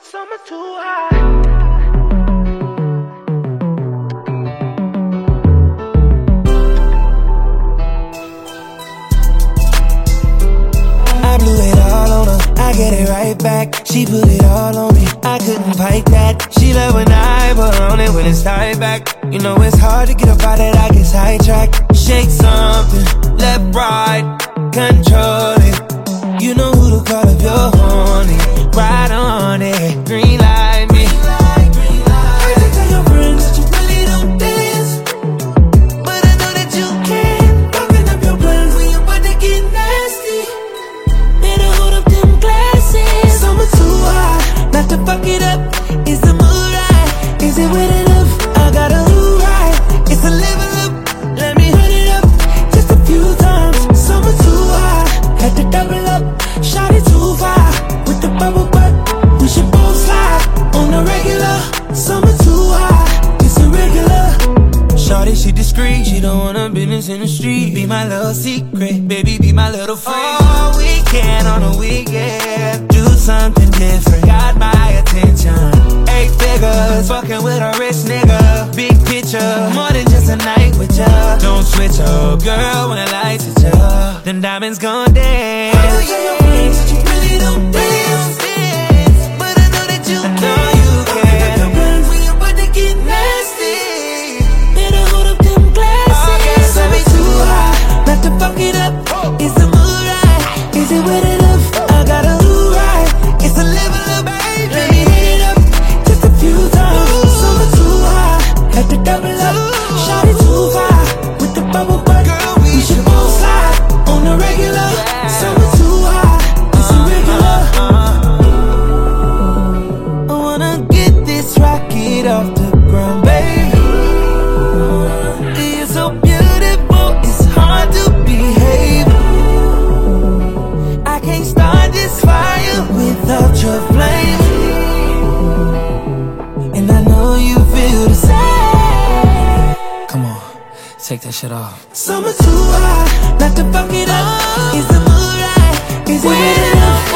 Summer too high. I blew it all on her, I get it right back. She put it all on me, I couldn't fight that. She love when I put on it when it's tied back. You know it's hard to get up out that, I get sidetracked. Shake something, left, right, control it. You know who to call if you're horny. Ride on it, green light me. I can tell your friends that you really don't dance, but I know that you can. Fucking up your plans when you're about to get nasty. Better hold up them glasses. Summer too hot, not to fuck it up. Is the mood right? Is it wet enough? I got a new ride. It's a level up. Let me run it up just a few times. Summer too hot, had to double up. Shot it too far with the bubble butt. We should both slide on the regular. Summer too hot, it's irregular. Shawty, she discreet, she don't want her business in the street. Be my little secret, baby, be my little freak. All weekend on the weekend, do something different. Got my attention. 8 figures, fucking with a rich nigga. Big picture, more than just a night with ya. Don't switch up, girl, when the lights hit ya. Them diamonds gon' dance. I know your friends that you really don't dance, but I know that you can. I know you can. Your plans when you're about to get nasty. Better hold up them glasses. Summer too hot, not to fuck it up. Is the mood right? Is it wet enough? I got a new ride. It's a level up, baby. Let me hit it up just a few times. Summer too hot, had to double up. Shot it too far with the bubble butt. Girl, we should both slide on the regular. Summer too hot, it's irregular. I wanna get this rocket off the ground, baby. You're so beautiful, it's hard to behave. I can't start this fire without your flame, and I know you feel the same. Come on, take that shit off. Summer too hot, not to fuck it up. Is the mood right? Is it wet enough?